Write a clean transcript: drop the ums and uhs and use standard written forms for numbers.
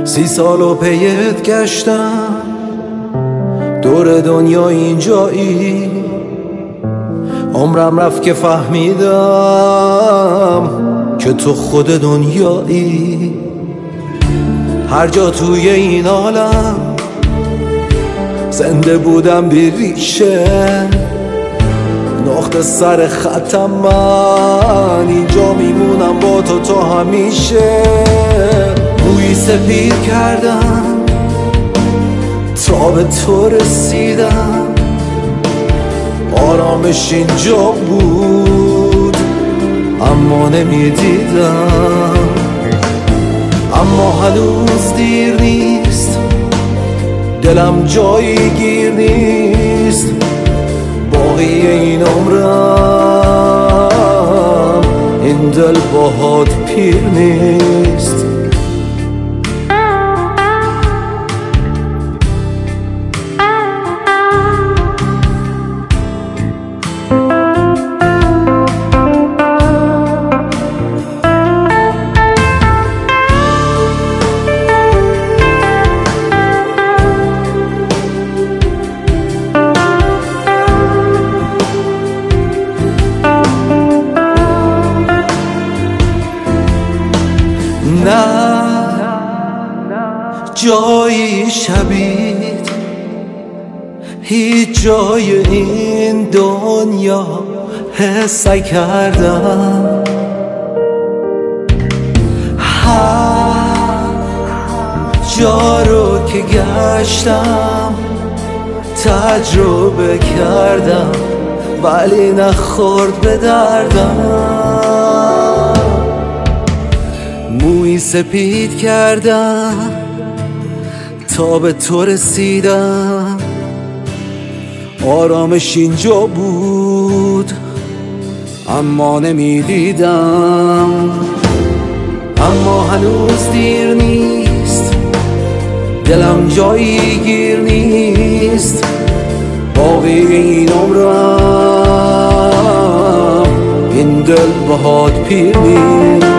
30 سال و پیت گشتم دور دنیا اینجایی، عمرم رفت که فهمیدم که تو خود دنیایی. هر جا توی این عالم زنده بودم بی ریشه، نقطه سر خطم من اینجا میمونم با تو تا همیشه. موی سپید کردم تا به تو رسیدم، آرامش اینجا بود اما نمیدیدم. اما هنوز دیر نیست، دلم جایی گیر نیست، باقی این عمرم این دل باهات پیر نیست. نه جایی شبیه هیچ جای این دنیا حس کردم. هر جا رو که گشتم تجربه کردم ولی نخورد به دردم. موی سپید کردم تا به تو رسیدم، آرامش اینجا بود اما نمیدیدم. اما هنوز دیر نیست، دلم جایی گیر نیست، باقی این عمرم این دل باهات پیر نیست.